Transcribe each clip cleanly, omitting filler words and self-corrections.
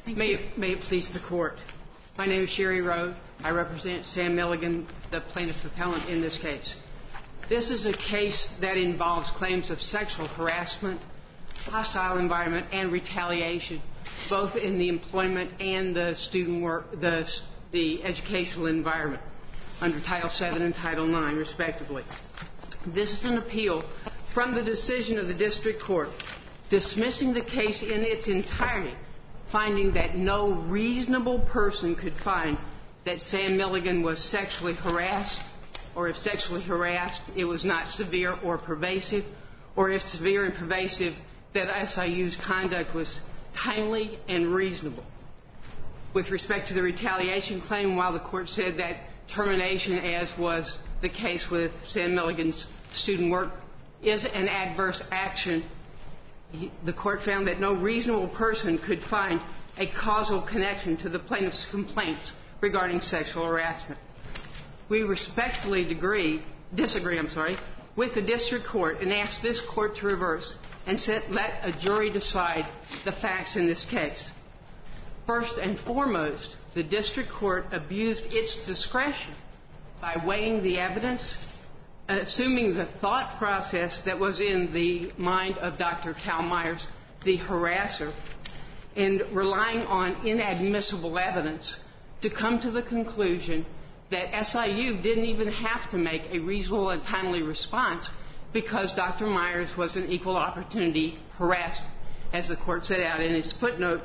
May it please the Court. My name is Sherry Rowe. I represent Sam Milligan, the plaintiff appellant in this case. This is a case that involves claims of sexual harassment, hostile environment, and retaliation, both in the employment and the student work, the educational environment, under Title VII and Title IX, respectively. This is an appeal from the decision of the District Court dismissing the case in its entirety, finding that no reasonable person could find that Sam Milligan was sexually harassed, or if sexually harassed, it was not severe or pervasive, or if severe and pervasive, that SIU's conduct was timely and reasonable. With respect to the retaliation claim, while the Court said that termination, as was the case with Sam Milligan's student work, is an adverse action, the Court found that no reasonable person could find a causal connection to the plaintiff's complaints regarding sexual harassment. We respectfully disagree with the District Court and ask this Court to reverse and let a jury decide the facts in this case. First and foremost, the District Court abused its discretion by weighing the evidence, assuming the thought process that was in the mind of Dr. Cal Myers, the harasser, and relying on inadmissible evidence to come to the conclusion that SIU didn't even have to make a reasonable and timely response because Dr. Myers was an equal opportunity harasser, as the Court set out in its footnote,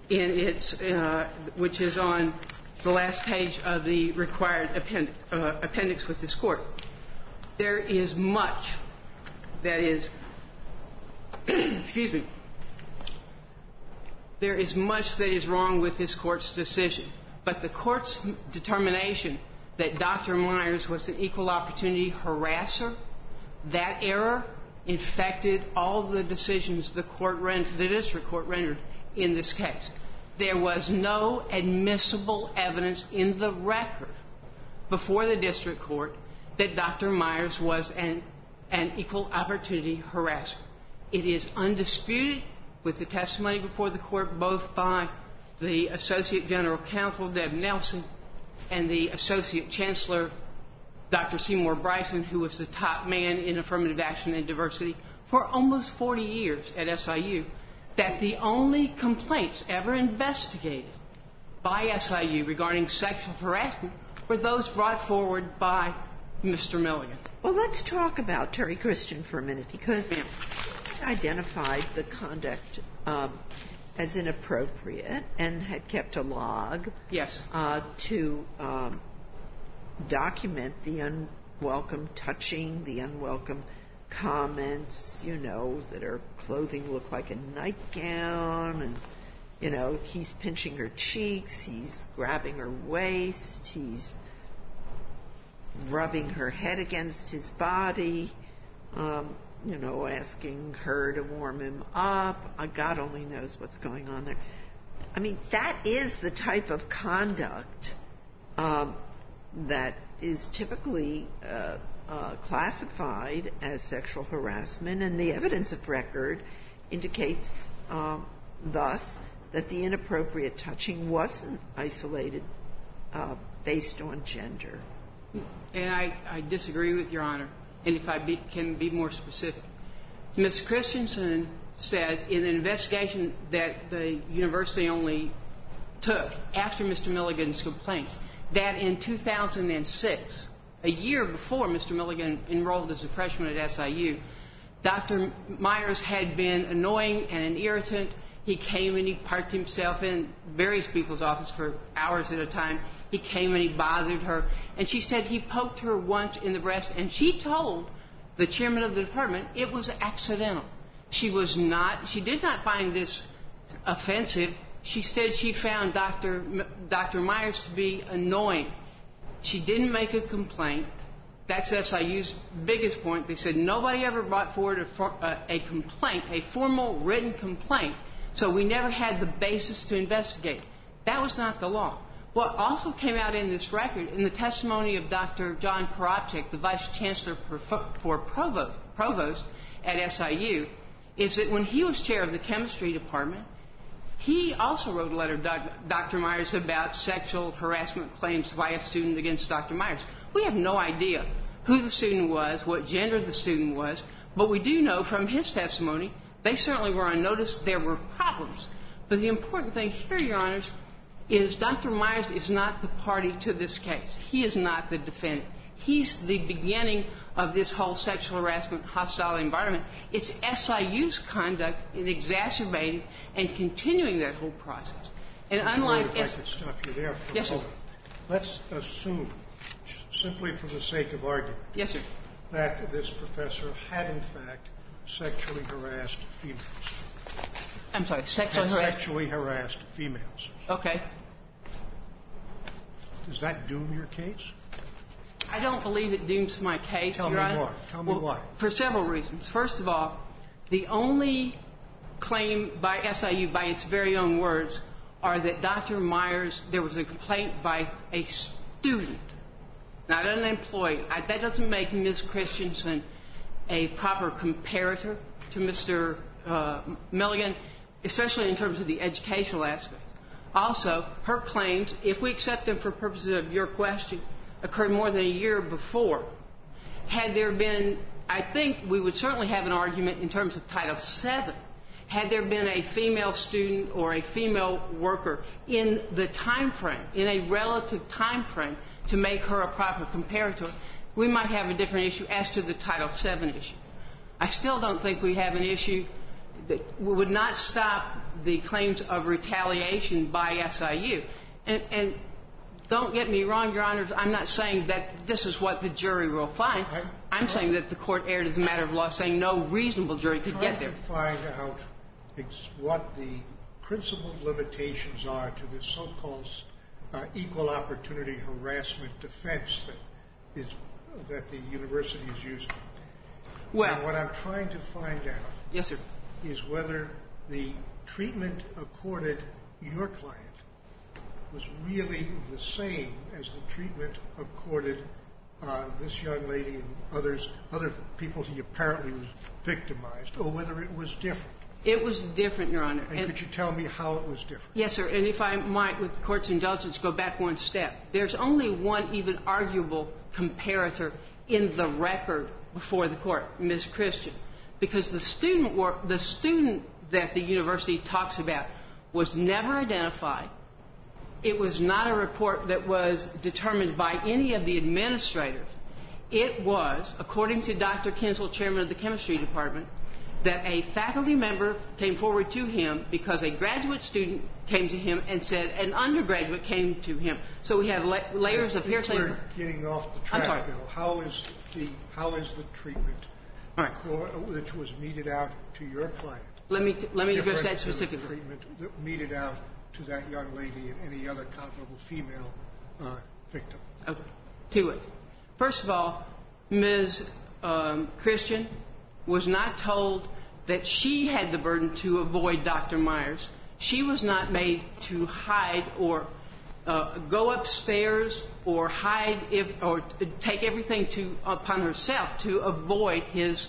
which is on the last page of the required appendix with this Court. There is much that is, there is much that is wrong with this Court's decision, but the Court's determination that Dr. Myers was an equal opportunity harasser, that error infected all the decisions the District Court rendered in this case. There was no admissible evidence in the record before the District Court that Dr. Myers was an equal opportunity harasser. It is undisputed with the testimony before the Court, both by the Associate General Counsel, Deb Nelson, and the Associate Chancellor, Dr. Seymour Bryson, who was the top man in affirmative action and diversity for almost 40 years at SIU, that the only complaints ever investigated by SIU regarding sexual harassment were those brought forward by Mr. Milligan. Well, let's talk about Terry Christian for a minute, because he identified the conduct as inappropriate and had kept a log to document the unwelcome touching, the unwelcome comments, that her clothing looked like a nightgown, and, he's pinching her cheeks, he's grabbing her waist, he's rubbing her head against his body, asking her to warm him up. God only knows what's going on there. I mean, that is the type of conduct that is typically classified as sexual harassment, and the evidence of record indicates thus that the inappropriate touching wasn't isolated based on gender. And I disagree with Your Honor, and if I can be more specific. Ms. Christensen said in an investigation that the university only took after Mr. Milligan's complaints, that in 2006, a year before Mr. Milligan enrolled as a freshman at SIU, Dr. Myers had been annoying and an irritant. He came and he parked himself in various people's offices for hours at a time. He came and he bothered her. And she said he poked her once in the breast, and she told the chairman of the department it was accidental. She did not find this offensive. She said she found Dr. Myers to be annoying. She didn't make a complaint. That's SIU's biggest point. They said nobody ever brought forward a complaint, a formal written complaint, so we never had the basis to investigate. That was not the law. What also came out in this record, in the testimony of Dr. John Koropchik, the Vice Chancellor for Provost at SIU, is that when he was chair of the chemistry department, He also wrote a letter to Dr. Myers about sexual harassment claims by a student against Dr. Myers. We have no idea who the student was, what gender the student was, but we do know from his testimony they certainly were on notice there were problems. But the important thing here, Your Honors, is Dr. Myers is not the party to this case. He is not the defendant. He's the beginning of this whole sexual harassment, hostile environment. It's SIU's conduct in exacerbating and continuing that whole process. And unlike if I could stop you there for a moment. Let's assume, simply for the sake of argument, yes, sir, that this professor had in fact sexually harassed females. I'm sorry, sexually harassed females. Okay. Does that doom your case? I don't believe it dooms my case, Tell Your me Honor. more. Tell me why. For several reasons. First of all, the only claim by SIU, by its very own words, are that Dr. Myers, there was a complaint by a student, not an employee. That doesn't make Ms. Christensen a proper comparator to Mr. Milligan, especially in terms of the educational aspect. Also, her claims, if we accept them for purposes of your question, occurred more than a year before. Had there been, I think we would certainly have an argument in terms of Title VII. Had there been a female student or a female worker in the time frame, in a relative time frame, to make her a proper comparator, we might have a different issue as to the Title VII issue. I still don't think we have an issue that would not stop the claims of retaliation by SIU. And don't get me wrong, Your Honors, I'm not saying that this is what the jury will find. I'm saying that the court erred as a matter of law, saying no reasonable jury could get there. Trying to find out what the principal limitations are to this so-called equal opportunity harassment defense that the university is using. Well, and what I'm trying to find out yes, sir, is whether the treatment accorded your client was really the same as the treatment accorded this young lady and other people he apparently was victimized, or whether it was different. It was different, Your Honor. And could you tell me how it was different? Yes, sir. And if I might, with the court's indulgence, go back one step. There's only one even arguable comparator in the record before the court, Ms. Christian, because the student that the university talks about was never identified. It was not a report that was determined by any of the administrators. It was, according to Dr. Kinsel, chairman of the chemistry department, that a faculty member came forward to him because a graduate student came to him and said an undergraduate came to him. So we have layers of hearsay. We're getting off the track, I'm sorry. Bill. How is the treatment which was meted out to your client? Let me address that specifically. The treatment meted out to that young lady and any other comparable female victim. Okay. To it. First of all, Ms. Christian was not told that she had the burden to avoid Dr. Myers. She was not made to hide or go upstairs or hide or take everything upon herself to avoid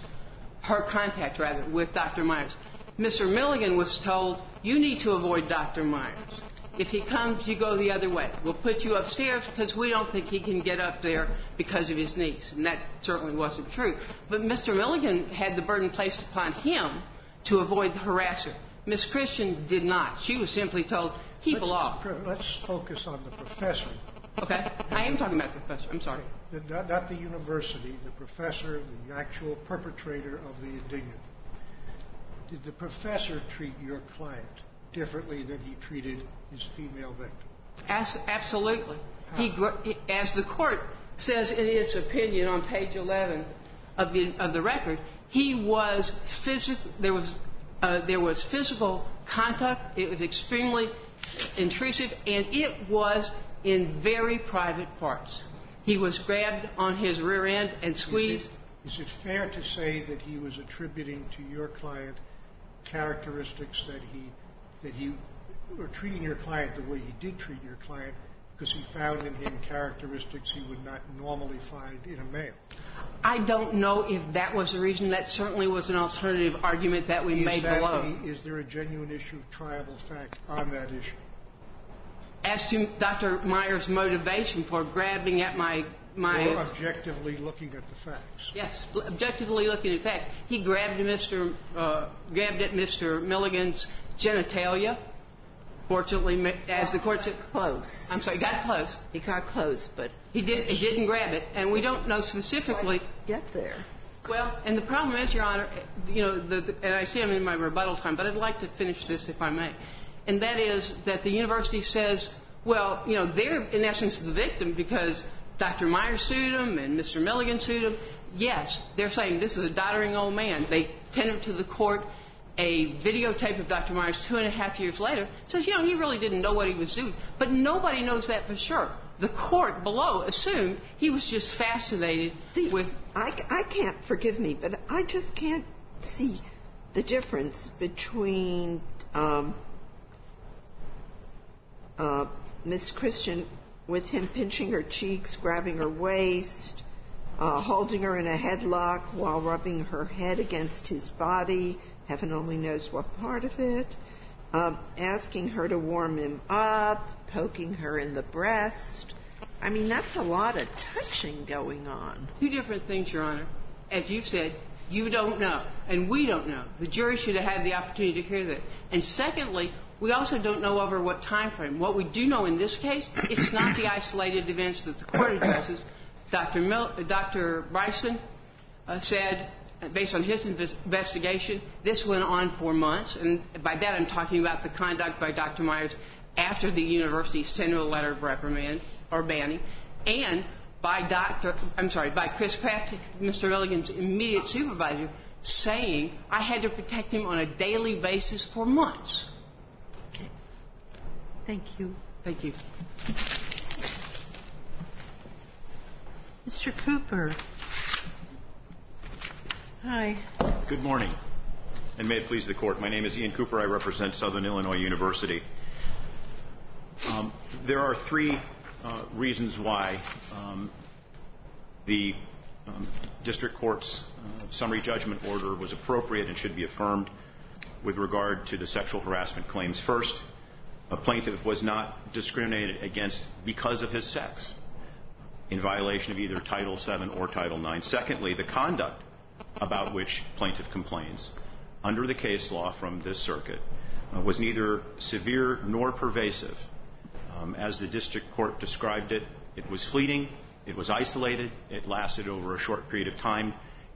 her contact with Dr. Myers. Mr. Milligan was told, you need to avoid Dr. Myers. If he comes, you go the other way. We'll put you upstairs because we don't think he can get up there because of his knees. And that certainly wasn't true. But Mr. Milligan had the burden placed upon him to avoid the harasser. Ms. Christian did not. She was simply told, keep along. Let's focus on the professor. Okay. I am talking about the professor. I'm sorry. Not the university, the professor, the actual perpetrator of the indictment. Did the professor treat your client differently than he treated his female victim? Absolutely. As the court says in its opinion on page 11 of the record, there was physical contact. It was extremely intrusive, and it was in very private parts. He was grabbed on his rear end and squeezed. Is it fair to say that he was attributing to your client characteristics that he or treating your client the way he did treat your client because he found in him characteristics he would not normally find in a male? I don't know if that was the reason. That certainly was an alternative argument that we made below. Is there a genuine issue of triable fact on that issue? As to Dr. Myers' motivation for grabbing at my Or objectively looking at the facts? Yes, objectively looking at facts. He grabbed at Mr. Milligan's genitalia. Fortunately, as the court said, close. I'm sorry, got close. He got close, but He didn't grab it, and we don't know specifically. Get there. Well, and the problem is, Your Honor, and I see I'm in my rebuttal time, but I'd like to finish this if I may. And that is that the university says, well, they're in essence the victim because Dr. Myers sued him and Mr. Milligan sued him. Yes, they're saying this is a doddering old man. They tendered to the court a videotape of Dr. Myers 2.5 years later. Says, he really didn't know what he was doing. But nobody knows that for sure. The court below assumed he was just fascinated with... I can't, forgive me, but I just can't see the difference between Miss Christian with him pinching her cheeks, grabbing her waist, holding her in a headlock while rubbing her head against his body, heaven only knows what part of it, asking her to warm him up, poking her in the breast. I mean, that's a lot of touching going on. Two different things, Your Honor. As you've said, you don't know, and we don't know. The jury should have had the opportunity to hear that. And secondly, we also don't know over what time frame. What we do know in this case, it's not the isolated events that the court addresses. Dr. Bryson said, based on his investigation, this went on for months. And by that I'm talking about the conduct by Dr. Myers after the university sent him a letter of reprimand or banning, and by Chris Kraft, Mr. Milligan's immediate supervisor, saying I had to protect him on a daily basis for months. Okay. Thank you. Thank you. Mr. Cooper. Hi. Good morning, and may it please the Court. My name is Ian Cooper. I represent Southern Illinois University. There are three reasons why the district court's summary judgment order was appropriate and should be affirmed with regard to the sexual harassment claims. First, a plaintiff was not discriminated against because of his sex in violation of either Title VII or Title IX. Secondly, the conduct about which plaintiff complains under the case law from this circuit was neither severe nor pervasive. As the district court described it, it was fleeting, it was isolated, it lasted over a short period of time.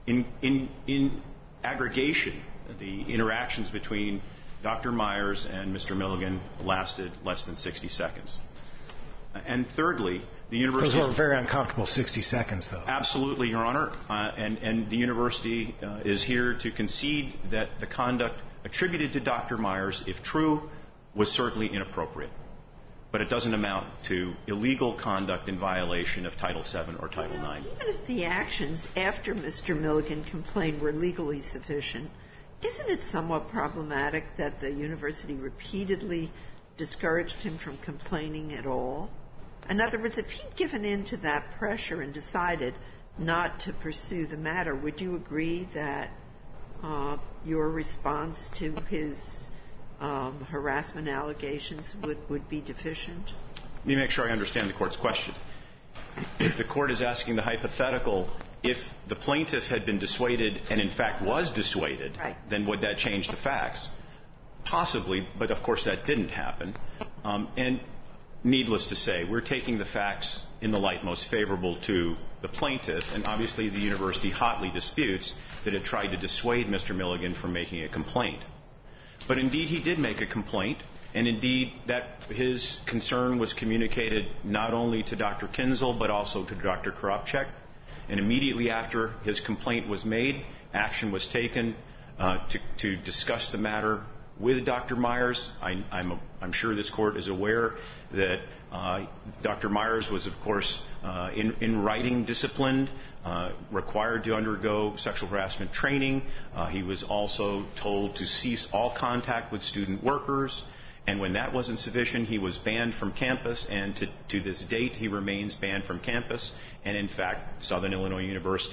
In aggregation, the interactions between Dr. Myers and Mr. Milligan lasted less than 60 seconds. And thirdly, the university... Those were very uncomfortable 60 seconds, though. Absolutely, Your Honor. And the university is here to concede that the conduct attributed to Dr. Myers, if true, was certainly inappropriate. But it doesn't amount to illegal conduct in violation of Title VII or Title IX. Even if the actions after Mr. Milligan complained were legally sufficient, isn't it somewhat problematic that the university repeatedly discouraged him from complaining at all? In other words, if he'd given in to that pressure and decided not to pursue the matter, would you agree that your response to his harassment allegations would be deficient? Let me make sure I understand the Court's question. If the Court is asking the hypothetical, if the plaintiff had been dissuaded and in fact was dissuaded, right, then would that change the facts? Possibly, but of course that didn't happen. And needless to say, we're taking the facts in the light most favorable to the plaintiff, and obviously the university hotly disputes that it tried to dissuade Mr. Milligan from making a complaint. But indeed he did make a complaint, and indeed that his concern was communicated not only to Dr. Kinzel but also to Dr. Koropchek. And immediately after his complaint was made, action was taken to discuss the matter with Dr. Myers. I'm sure this Court is aware that Dr. Myers was, of course, in writing disciplined, required to undergo sexual harassment training. He was also told to cease all contact with student workers. And when that wasn't sufficient, he was banned from campus, and to this date he remains banned from campus. And in fact, Southern Illinois University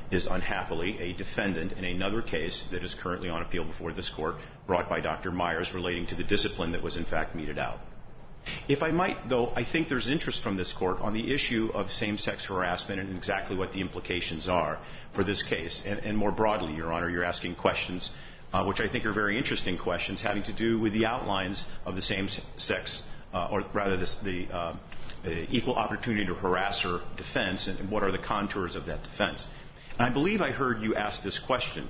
is unhappily a defendant in another case that is currently on appeal before this court, brought by Dr. Myers, relating to the discipline that was in fact meted out. If I might, though, I think there's interest from this court on the issue of same-sex harassment and exactly what the implications are for this case. And more broadly, Your Honor, you're asking questions which I think are very interesting questions having to do with the outlines of the same-sex, or rather the equal opportunity to harasser defense, and what are the contours of that defense. And I believe I heard you ask this question.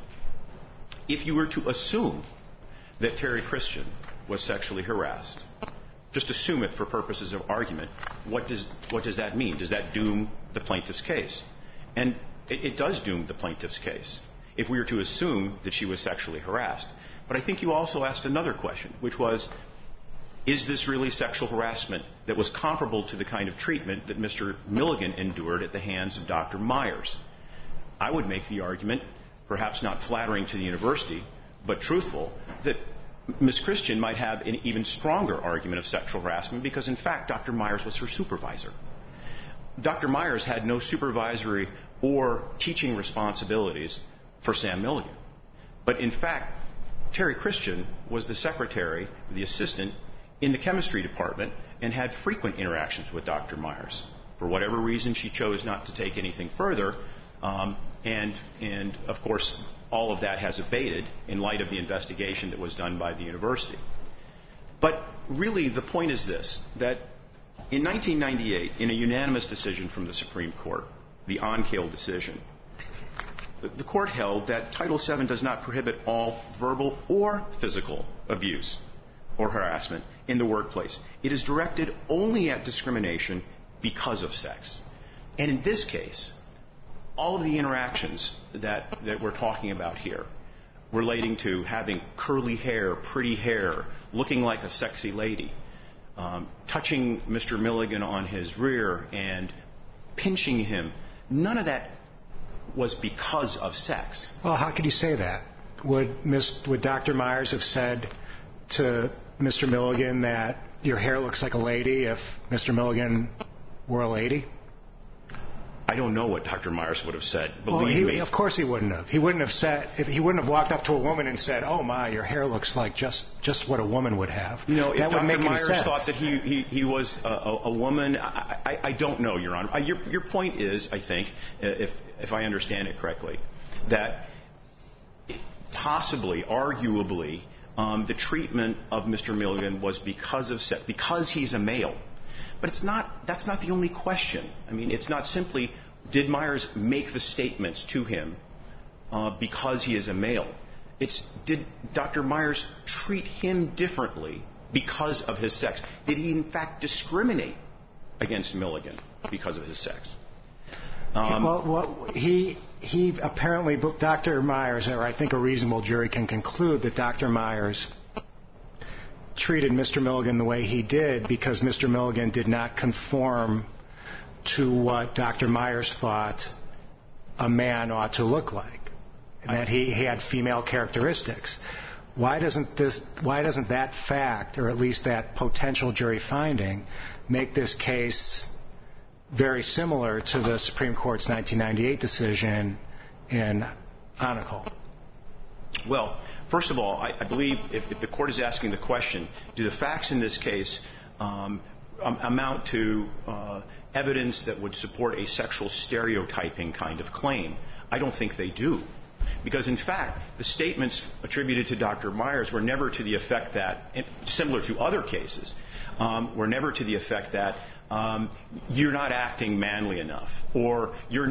If you were to assume that Terry Christian was sexually harassed, just assume it for purposes of argument, what does that mean? Does that doom the plaintiff's case? And it does doom the plaintiff's case if we were to assume that she was sexually harassed. But I think you also asked another question, which was, is this really sexual harassment that was comparable to the kind of treatment that Mr. Milligan endured at the hands of Dr. Myers? I would make the argument, perhaps not flattering to the university, but truthful, that Ms. Christian might have an even stronger argument of sexual harassment because, in fact, Dr. Myers was her supervisor. Dr. Myers had no supervisory or teaching responsibilities for Sam Milligan. But, in fact, Terry Christian was the secretary, the assistant, in the chemistry department and had frequent interactions with Dr. Myers. For whatever reason, she chose not to take anything further, and of course, all of that has abated in light of the investigation that was done by the university. But really, the point is this, that in 1998, in a unanimous decision from the Supreme Court, the Onkale decision, the court held that Title VII does not prohibit all verbal or physical abuse or harassment in the workplace. It is directed only at discrimination because of sex. And in this case, all of the interactions that we're talking about here, relating to having curly hair, pretty hair, looking like a sexy lady, touching Mr. Milligan on his rear and pinching him, none of that was because of sex. Well, how could you say that? Would Dr. Myers have said to Mr. Milligan that your hair looks like a lady if Mr. Milligan were a lady? I don't know what Dr. Myers would have said. Believe me. Of course he wouldn't have. He wouldn't have walked up to a woman and said, "Oh my, your hair looks like just what a woman would have." You know, that if would Dr. make Myers any sense. thought that he was a woman, I don't know, Your Honor. Your point is, I think, if I understand it correctly, that possibly, arguably, the treatment of Mr. Milligan was because of sex, because he's a male. But that's not the only question. I mean, it's not simply, did Myers make the statements to him because he is a male? It's, did Dr. Myers treat him differently because of his sex? Did he, in fact, discriminate against Milligan because of his sex? He apparently, Dr. Myers, or I think a reasonable jury can conclude that Dr. Myers treated Mr. Milligan the way he did because Mr. Milligan did not conform to what Dr. Myers thought a man ought to look like, and that he had female characteristics. Why doesn't that fact, or at least that potential jury finding, make this case very similar to the Supreme Court's 1998 decision in Onkale? Well, first of all, I believe if the court is asking the question, do the facts in this case amount to evidence that would support a sexual stereotyping kind of claim? I don't think they do. Because, in fact, the statements attributed to Dr. Myers were never to the effect that, similar to other cases, were never to the effect that you're not acting manly enough, or you're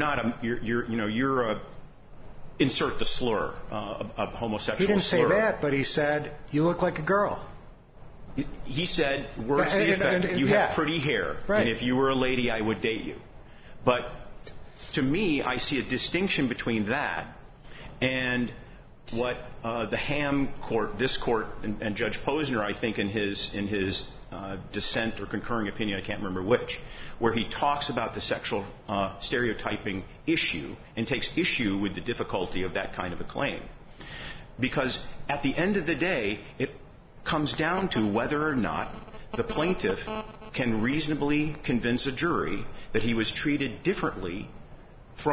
insert the slur, a homosexual slur. He didn't say that, but he said, you look like a girl. He said, words to the effect, you have pretty hair, right, and if you were a lady, I would date you. But to me, I see a distinction between that and what the Ham court, this court, and Judge Posner, I think, in his dissent or concurring opinion, I can't remember which, where he talks about the sexual stereotyping issue and takes issue with the difficulty of that kind of a claim. Because at the end of the day, it comes down to whether or not the plaintiff can reasonably convince a jury that he was treated differently from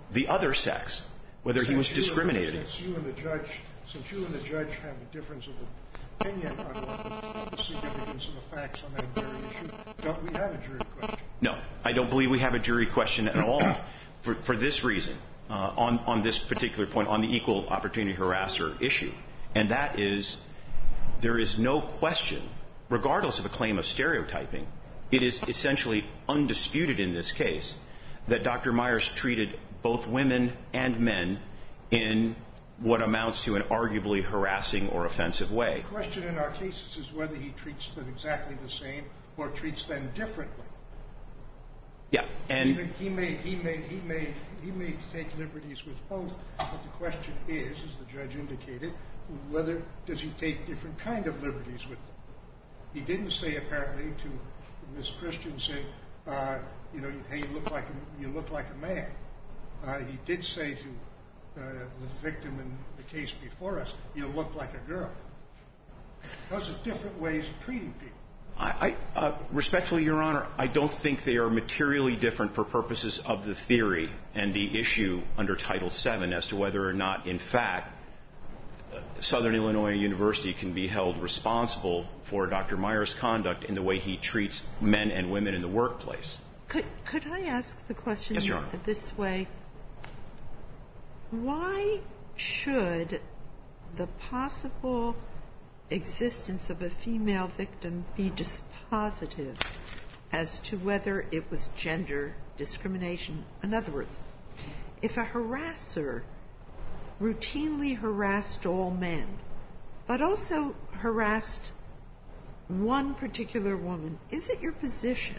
the other sex, whether he was discriminated against. Since you and the judge have a difference of opinion on the significance of the facts on that very issue, don't we have a jury question? No, I don't believe we have a jury question at all for this reason, on this particular point, on the equal opportunity harasser issue. And that is, there is no question, regardless of a claim of stereotyping, it is essentially undisputed in this case that Dr. Myers treated both women and men in what amounts to an arguably harassing or offensive way. The question in our cases is whether he treats them exactly the same or treats them differently. Yeah, and he may take liberties with both, but the question is, as the judge indicated, whether does he take different kind of liberties with them. He didn't say apparently to Ms. Christensen, hey, you look like a man. He did say to the victim in the case before us, you look like a girl. Those are different ways of treating people. Respectfully, Your Honor, I don't think they are materially different for purposes of the theory and the issue under Title VII as to whether or not, in fact, Southern Illinois University can be held responsible for Dr. Myers' conduct in the way he treats men and women in the workplace. Could I ask the question Yes, Your Honor. This way? Why should the possible existence of a female victim be dispositive as to whether it was gender discrimination? In other words, if a harasser routinely harassed all men, but also harassed one particular woman, is it your position?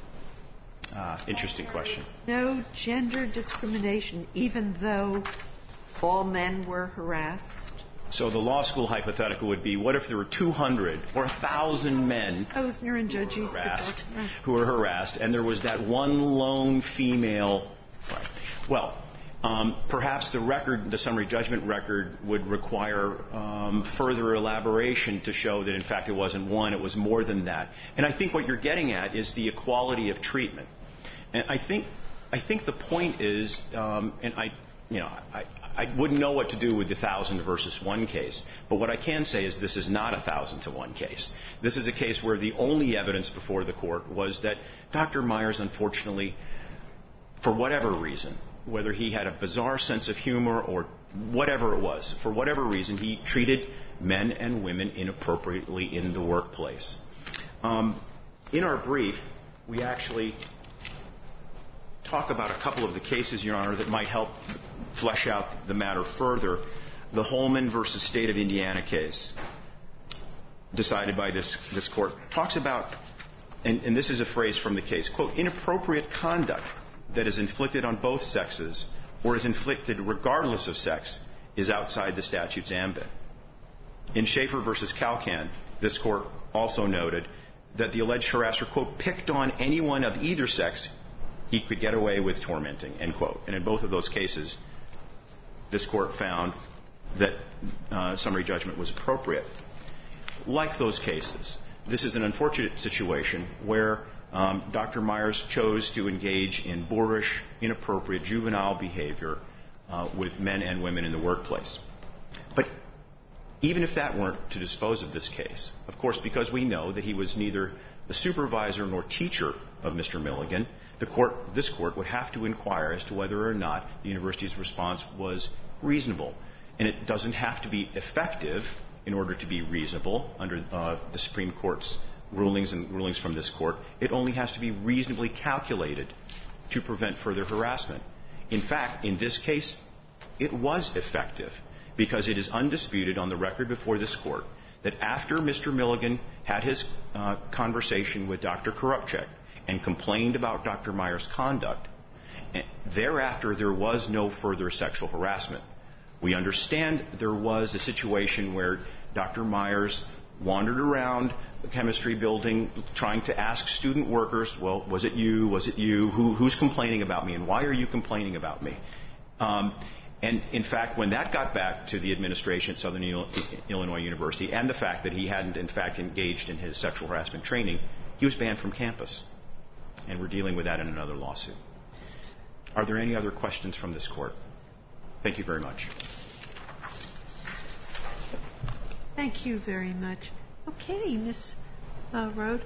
Interesting question. No gender discrimination, even though all men were harassed? So the law school hypothetical would be, what if there were 200 or 1,000 men Posner and Judge who were harassed, and there was that one lone female? Right. Well, perhaps the summary judgment record would require further elaboration to show that, in fact, it wasn't one, it was more than that. And I think what you're getting at is the equality of treatment. And I think the point is, and I wouldn't know what to do with the 1,000 versus 1 case, but what I can say is this is not a 1,000 to 1 case. This is a case where the only evidence before the court was that Dr. Myers, unfortunately, for whatever reason, whether he had a bizarre sense of humor or whatever it was, for whatever reason, he treated men and women inappropriately in the workplace. In our brief, we actually talk about a couple of the cases, Your Honor, that might help flesh out the matter further. The Holman versus State of Indiana case, decided by this court, talks about, and this is a phrase from the case, quote, inappropriate conduct that is inflicted on both sexes or is inflicted regardless of sex is outside the statute's ambit. In Schaefer versus Calcan, this court also noted that the alleged harasser, quote, picked on anyone of either sex he could get away with tormenting, end quote. And in both of those cases, this court found that summary judgment was appropriate. Like those cases, this is an unfortunate situation where Dr. Myers chose to engage in boorish, inappropriate, juvenile behavior with men and women in the workplace. But even if that weren't to dispose of this case, of course, because we know that he was neither the supervisor nor teacher of Mr. Milligan, this court would have to inquire as to whether or not the university's response was reasonable. And it doesn't have to be effective in order to be reasonable under the Supreme Court's rulings and rulings from this court. It only has to be reasonably calculated to prevent further harassment. In fact, in this case, it was effective because it is undisputed on the record before this court that after Mr. Milligan had his conversation with Dr. Korupchak and complained about Dr. Myers' conduct, thereafter there was no further sexual harassment. We understand there was a situation where Dr. Myers wandered around the chemistry building trying to ask student workers, well, was it you? Was it you? Who's complaining about me? And why are you complaining about me? And in fact, when that got back to the administration at Southern Illinois University and the fact that he hadn't, in fact, engaged in his sexual harassment training, he was banned from campus. And we're dealing with that in another lawsuit. Are there any other questions from this Court? Thank you very much. Thank you very much. Okay, Ms. Rode.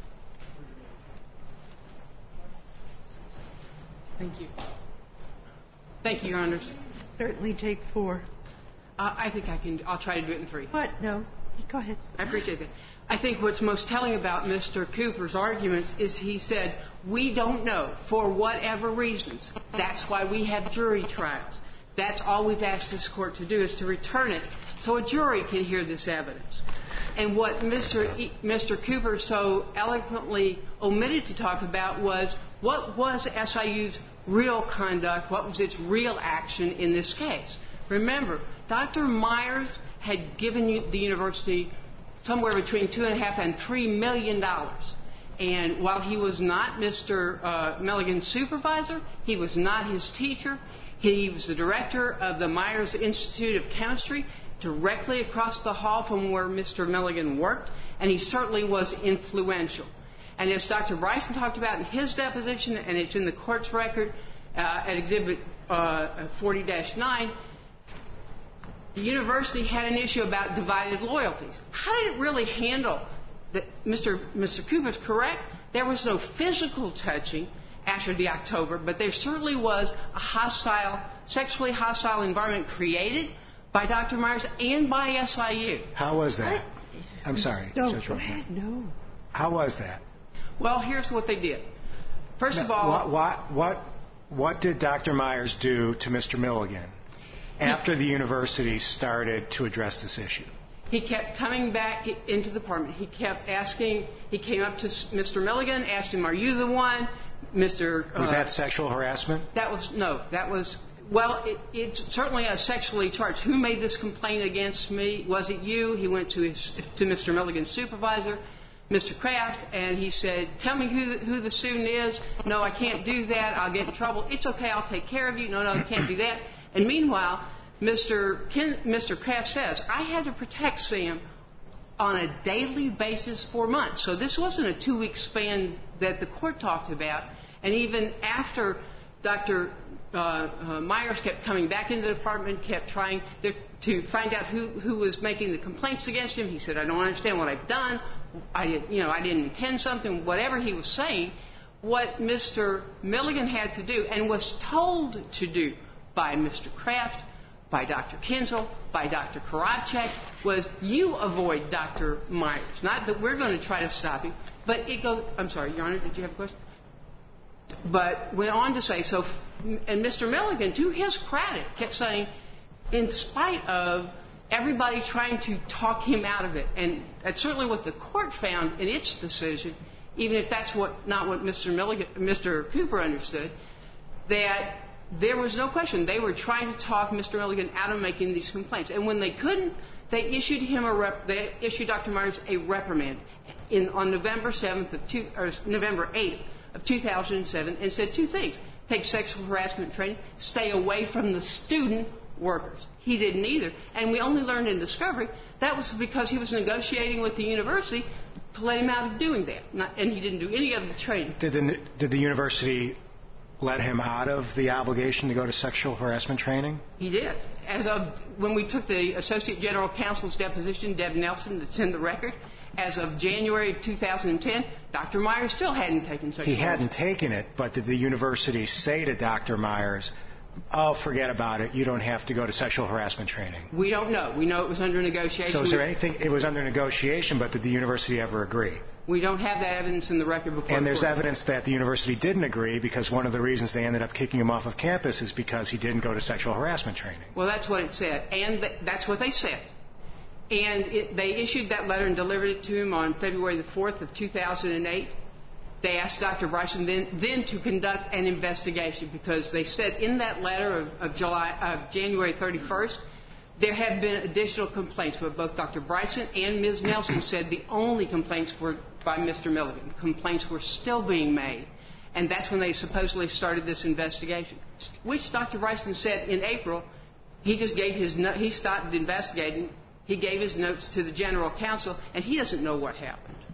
Thank you. Thank you, Your Honors. Certainly take 4. I think I'll try to do it in 3. What? No. Go ahead. I appreciate that. I think what's most telling about Mr. Cooper's arguments is he said, we don't know for whatever reasons. That's why we have jury trials. That's all we've asked this Court to do is to return it so a jury can hear this evidence. And what Mr. Cooper so eloquently omitted to talk about was what was SIU's real conduct, what was its real action in this case. Remember, Dr. Myers had given the university somewhere between $2.5 and $3 million. And while he was not Mr. Milligan's supervisor, he was not his teacher. He was the director of the Myers Institute of Chemistry, directly across the hall from where Mr. Milligan worked, and he certainly was influential. And as Dr. Bryson talked about in his deposition, and it's in the Court's record at Exhibit 40-9, the university had an issue about divided loyalties. How did it really handle that? Mr. Cooper's correct. There was no physical touching after the October, but there certainly was a sexually hostile environment created by Dr. Myers and by SIU. How was that? I'm sorry. No, go ahead. No. How was that? Well, here's what they did. First of all, what did Dr. Myers do to Mr. Milligan after the university started to address this issue? He kept coming back into the department. He kept asking. He came up to Mr. Milligan, asked him, "Are you the one?" Was that sexual harassment? Well, it's certainly a sexually charged. Who made this complaint against me? Was it you? He went to Mr. Milligan's supervisor, Mr. Kraft, and he said, "Tell me who the student is." "No, I can't do that. I'll get in trouble." "It's okay. I'll take care of you." "No, you can't do that." And meanwhile, Mr. Kraft says, "I had to protect Sam on a daily basis for months." So this wasn't a 2-week span that the Court talked about. And even after Dr. Myers kept coming back into the department, kept trying to find out who was making the complaints against him, he said, "I don't understand what I've done. I didn't intend something." Whatever he was saying, what Mr. Milligan had to do and was told to do by Mr. Kraft, by Dr. Kinzel, by Dr. Karabchek, was you avoid Dr. Myers. Not that we're going to try to stop him, but it goes. I'm sorry, Your Honor, did you have a question? But went on to say, and Mr. Milligan, to his credit, kept saying, in spite of everybody trying to talk him out of it, and that's certainly what the Court found in its decision, even if that's not what Mr. Cooper understood, that there was no question. They were trying to talk Mr. Milligan out of making these complaints. And when they couldn't, they issued Dr. Myers a reprimand on November 8th of 2007 and said 2 things. Take sexual harassment training, stay away from the student workers. He didn't either. And we only learned in discovery that was because he was negotiating with the university to let him out of doing that. And he didn't do any of the training. Did the university let him out of the obligation to go to sexual harassment training? He did. As of when we took the Associate General Counsel's deposition, Deb Nelson, that's in the record, as of January of 2010, Dr. Myers still hadn't taken sexual harassment. He hadn't taken it, but did the university say to Dr. Myers, "Oh, forget about it, you don't have to go to sexual harassment training"? We don't know. We know it was under negotiation. So is there anything, it was under negotiation, but did the university ever agree? We don't have that evidence in the record before. And there's evidence that the university didn't agree because one of the reasons they ended up kicking him off of campus is because he didn't go to sexual harassment training. Well, that's what it said. And that's what they said. And they issued that letter and delivered it to him on February the 4th of 2008. They asked Dr. Bryson then to conduct an investigation because they said in that letter of January 31st, there had been additional complaints, but both Dr. Bryson and Ms. Nelson said the only complaints were by Mr. Milligan. Complaints were still being made. And that's when they supposedly started this investigation, which Dr. Bryson said in April, he just gave he stopped investigating. He gave his notes to the general counsel, and he doesn't know what happened.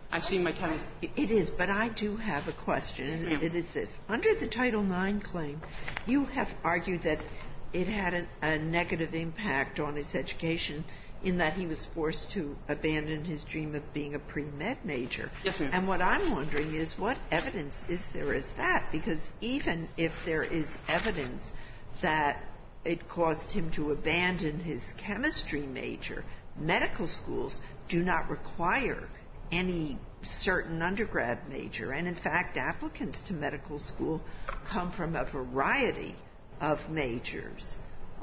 I see my time. It is, but I do have a question. Yes, it is this. Under the Title IX claim, you have argued that it had a negative impact on his education in that he was forced to abandon his dream of being a pre-med major. Yes, ma'am. And what I'm wondering is what evidence is there as that? Because even if there is evidence that it caused him to abandon his chemistry major, medical schools do not require any certain undergrad major. And in fact, applicants to medical school come from a variety of majors.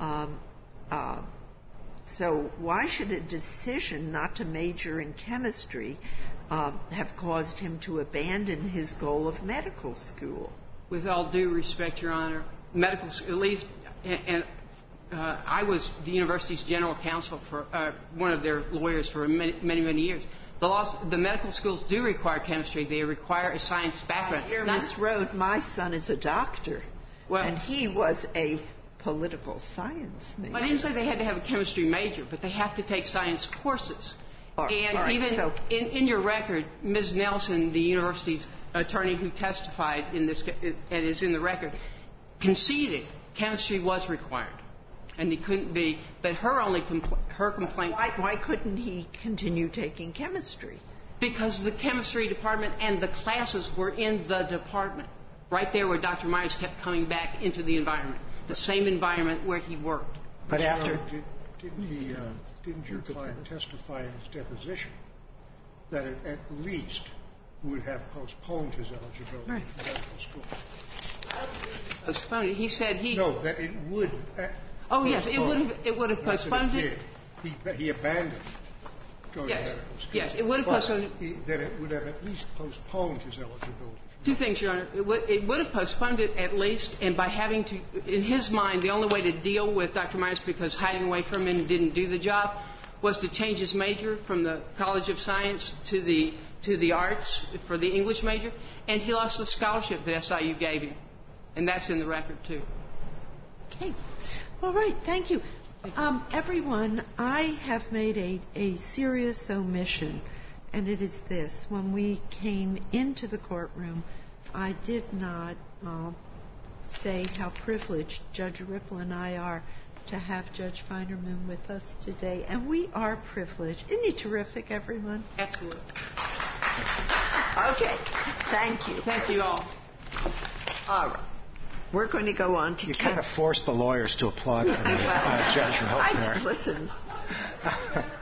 So why should a decision not to major in chemistry have caused him to abandon his goal of medical school? With all due respect, Your Honor, medical school, at least, and I was the university's general counsel for one of their lawyers for many years. The medical schools do require chemistry. They require a science background. Dear Ms. Rode, my son is a doctor, and he was a political science major. I didn't say they had to have a chemistry major, but they have to take science courses. In your record, Ms. Nelson, the university's attorney who testified in this, and is in the record, conceded chemistry was required. And he couldn't be, but her complaint. Why couldn't he continue taking chemistry? Because the chemistry department and the classes were in the department, right there where Dr. Myers kept coming back into the environment, the same environment where he worked. But after, didn't your client testify in his deposition that it at least would have postponed his eligibility for medical school? Postponed. He said he. No, that it would. Oh yes, it would have postponed it. He abandoned going to medical school. Yes, it would have postponed it. That it would have at least postponed his eligibility. Two things, Your Honor. It would have postponed it at least, and by having to, in his mind, the only way to deal with Dr. Myers, because hiding away from him didn't do the job, was to change his major from the College of Science to the arts for the English major, and he lost the scholarship that SIU gave him, and that's in the record too. Okay. All right. Thank you. Everyone, I have made a serious omission, and it is this. When we came into the courtroom, I did not say how privileged Judge Ripple and I are to have Judge Feinerman with us today. And we are privileged. Isn't he terrific, everyone? Absolutely. Okay. Thank you. Thank you all. All right. We're going to go on to... You kind of forced the lawyers to applaud for me, Judge Ripple. Listen.